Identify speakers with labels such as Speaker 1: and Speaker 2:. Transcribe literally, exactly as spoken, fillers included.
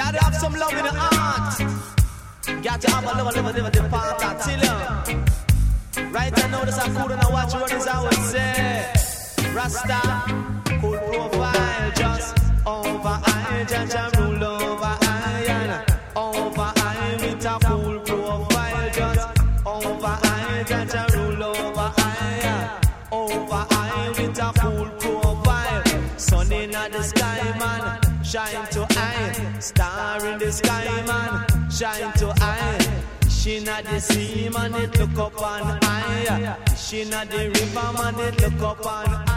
Speaker 1: Gotta have some love in the heart. Got to have a love, love, love, the part I tell you. Right, I know this I'm cool and I watch what is I would say. Rasta, cool profile, just over I, Jaja rule over I, over I with a cool profile, just over I, Jaja rule over I, over I with a cool profile. Sun in the sky, man, shine to I, star in the sky, man, shine to I. She not the sea, man, it look up on I. She not the river, man, it look up on